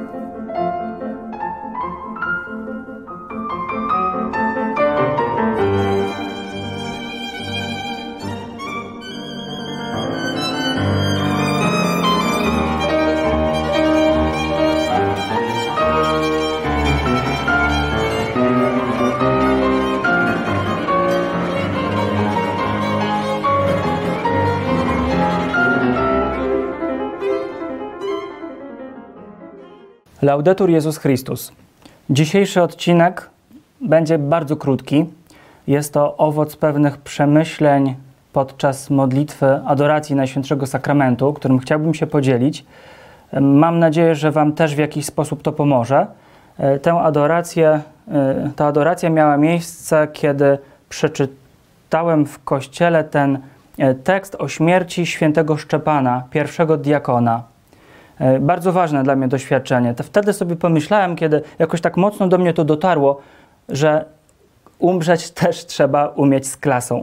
Laudetur Jezus Chrystus. Dzisiejszy odcinek będzie bardzo krótki. Jest to owoc pewnych przemyśleń podczas modlitwy adoracji Najświętszego Sakramentu, którym chciałbym się podzielić. Mam nadzieję, że Wam też w jakiś sposób to pomoże. Ta adoracja miała miejsce, kiedy przeczytałem w kościele ten tekst o śmierci świętego Szczepana, pierwszego diakona. Bardzo ważne dla mnie doświadczenie. To wtedy sobie pomyślałem, kiedy jakoś tak mocno do mnie to dotarło, że umrzeć też trzeba umieć z klasą.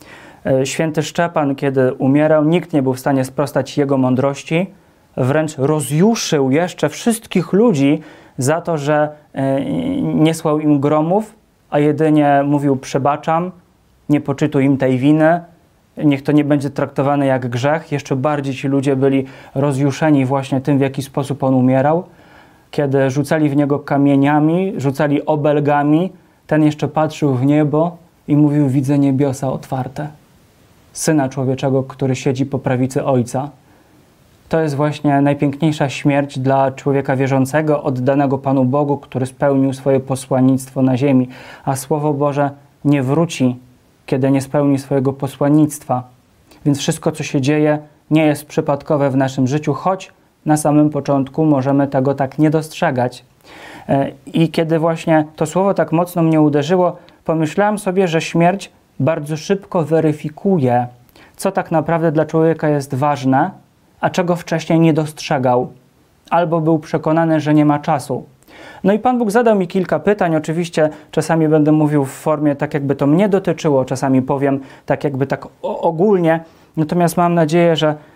Święty Szczepan, kiedy umierał, nikt nie był w stanie sprostać jego mądrości. Wręcz rozjuszył jeszcze wszystkich ludzi za to, że nie słał im gromów, a jedynie mówił: przebaczam, nie poczytuj im tej winy, niech to nie będzie traktowane jak grzech. Jeszcze bardziej ci ludzie byli rozjuszeni właśnie tym, w jaki sposób on umierał. Kiedy rzucali w niego kamieniami, rzucali obelgami, ten jeszcze patrzył w niebo i mówił: widzę niebiosa otwarte. Syna Człowieczego, który siedzi po prawicy Ojca. To jest właśnie najpiękniejsza śmierć dla człowieka wierzącego, oddanego Panu Bogu, który spełnił swoje posłannictwo na ziemi. A Słowo Boże nie wróci, kiedy nie spełni swojego posłannictwa. Więc wszystko, co się dzieje, nie jest przypadkowe w naszym życiu, choć na samym początku możemy tego tak nie dostrzegać. I kiedy właśnie to słowo tak mocno mnie uderzyło, pomyślałem sobie, że śmierć bardzo szybko weryfikuje, co tak naprawdę dla człowieka jest ważne, a czego wcześniej nie dostrzegał, albo był przekonany, że nie ma czasu. No i Pan Bóg zadał mi kilka pytań. Oczywiście czasami będę mówił w formie tak, jakby to mnie dotyczyło, czasami powiem tak, jakby tak ogólnie. Natomiast mam nadzieję,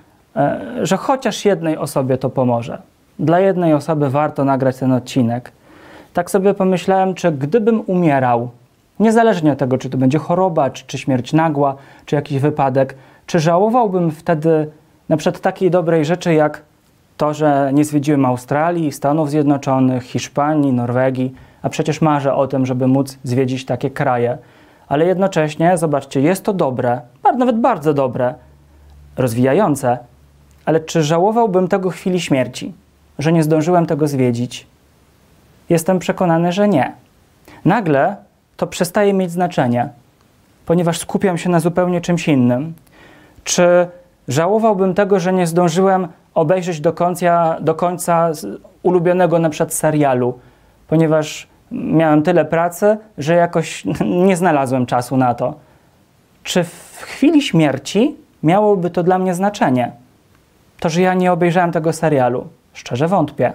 że chociaż jednej osobie to pomoże. Dla jednej osoby warto nagrać ten odcinek. Tak sobie pomyślałem, czy gdybym umierał, niezależnie od tego, czy to będzie choroba, czy śmierć nagła, czy jakiś wypadek, czy żałowałbym wtedy na przykład takiej dobrej rzeczy, jak to, że nie zwiedziłem Australii, Stanów Zjednoczonych, Hiszpanii, Norwegii, a przecież marzę o tym, żeby móc zwiedzić takie kraje. Ale jednocześnie, zobaczcie, jest to dobre, nawet bardzo dobre, rozwijające, ale czy żałowałbym tego w chwili śmierci, że nie zdążyłem tego zwiedzić? Jestem przekonany, że nie. Nagle to przestaje mieć znaczenie, ponieważ skupiam się na zupełnie czymś innym. Czy żałowałbym tego, że nie zdążyłem obejrzeć do końca ulubionego na przykład serialu, ponieważ miałem tyle pracy, że jakoś nie znalazłem czasu na to. Czy w chwili śmierci miałoby to dla mnie znaczenie? To, że ja nie obejrzałem tego serialu? Szczerze wątpię.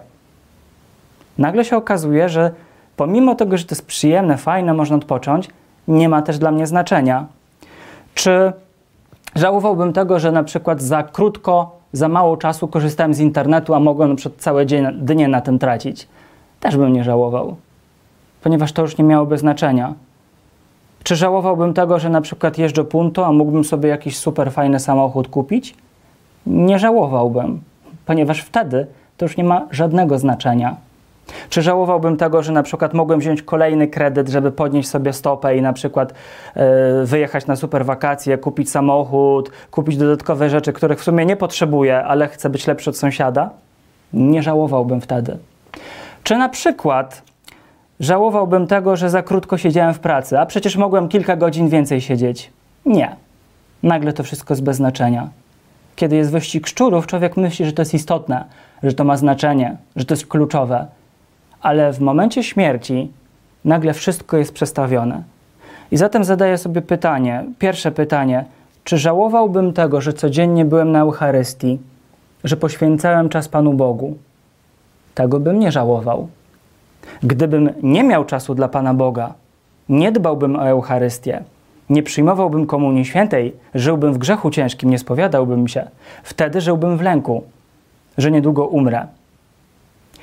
Nagle się okazuje, że pomimo tego, że to jest przyjemne, fajne, można odpocząć, nie ma też dla mnie znaczenia. Czy żałowałbym tego, że na przykład za mało czasu korzystałem z internetu, a mogłem na przykład całe dnie na tym tracić? Też bym nie żałował, ponieważ to już nie miałoby znaczenia. Czy żałowałbym tego, że na przykład jeżdżę punto, a mógłbym sobie jakiś super fajny samochód kupić? Nie żałowałbym, ponieważ wtedy to już nie ma żadnego znaczenia. Czy żałowałbym tego, że na przykład mogłem wziąć kolejny kredyt, żeby podnieść sobie stopę i na przykład wyjechać na super wakacje, kupić samochód, kupić dodatkowe rzeczy, których w sumie nie potrzebuję, ale chcę być lepszy od sąsiada? Nie żałowałbym wtedy. Czy na przykład żałowałbym tego, że za krótko siedziałem w pracy, a przecież mogłem kilka godzin więcej siedzieć? Nie. Nagle to wszystko jest bez znaczenia. Kiedy jest wyścig szczurów, człowiek myśli, że to jest istotne, że to ma znaczenie, że to jest kluczowe. Ale w momencie śmierci nagle wszystko jest przestawione. I zatem zadaję sobie pytanie, pierwsze pytanie, czy żałowałbym tego, że codziennie byłem na Eucharystii, że poświęcałem czas Panu Bogu? Tego bym nie żałował. Gdybym nie miał czasu dla Pana Boga, nie dbałbym o Eucharystię, nie przyjmowałbym Komunii Świętej, żyłbym w grzechu ciężkim, nie spowiadałbym się, wtedy żyłbym w lęku, że niedługo umrę.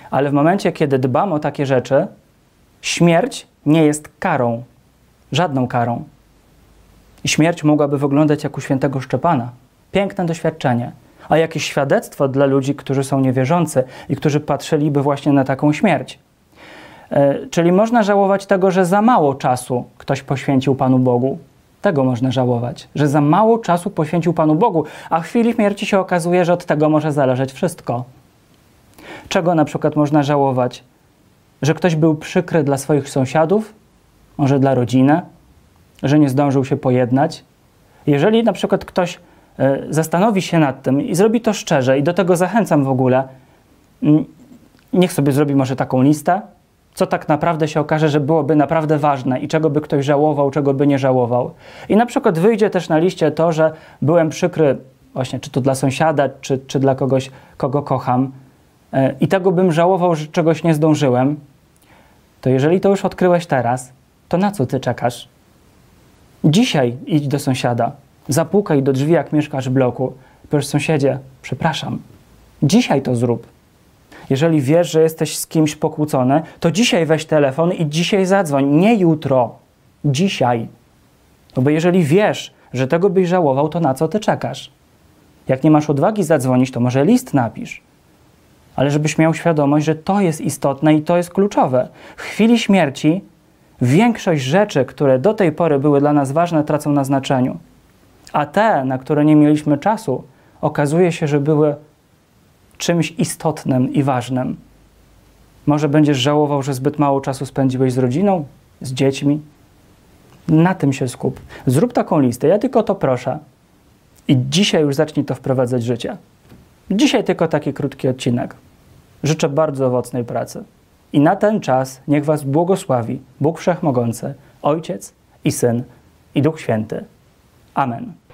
Ale w momencie, kiedy dbam o takie rzeczy, śmierć nie jest karą, żadną karą. I śmierć mogłaby wyglądać jak u świętego Szczepana. Piękne doświadczenie. A jakieś świadectwo dla ludzi, którzy są niewierzący i którzy patrzyliby właśnie na taką śmierć. Czyli można żałować tego, że za mało czasu ktoś poświęcił Panu Bogu. Tego można żałować, że za mało czasu poświęcił Panu Bogu, a w chwili śmierci się okazuje, że od tego może zależeć wszystko. Czego na przykład można żałować? Że ktoś był przykry dla swoich sąsiadów, może dla rodziny, że nie zdążył się pojednać. Jeżeli na przykład ktoś zastanowi się nad tym i zrobi to szczerze i do tego zachęcam w ogóle, niech sobie zrobi może taką listę, co tak naprawdę się okaże, że byłoby naprawdę ważne i czego by ktoś żałował, czego by nie żałował. I na przykład wyjdzie też na liście to, że byłem przykry właśnie czy to dla sąsiada, czy dla kogoś, kogo kocham i tego bym żałował, że czegoś nie zdążyłem, to jeżeli to już odkryłeś teraz, to na co ty czekasz? Dzisiaj idź do sąsiada, zapukaj do drzwi, jak mieszkasz w bloku. Powiedz: sąsiedzie, przepraszam, dzisiaj to zrób. Jeżeli wiesz, że jesteś z kimś pokłócony, to dzisiaj weź telefon i dzisiaj zadzwoń, nie jutro, dzisiaj. No bo jeżeli wiesz, że tego byś żałował, to na co ty czekasz? Jak nie masz odwagi zadzwonić, to może list napisz. Ale żebyś miał świadomość, że to jest istotne i to jest kluczowe. W chwili śmierci większość rzeczy, które do tej pory były dla nas ważne, tracą na znaczeniu. A te, na które nie mieliśmy czasu, okazuje się, że były czymś istotnym i ważnym. Może będziesz żałował, że zbyt mało czasu spędziłeś z rodziną, z dziećmi. Na tym się skup. Zrób taką listę, ja tylko to proszę. I dzisiaj już zacznij to wprowadzać w życie. Dzisiaj tylko taki krótki odcinek. Życzę bardzo owocnej pracy. I na ten czas niech was błogosławi Bóg Wszechmogący, Ojciec i Syn i Duch Święty. Amen.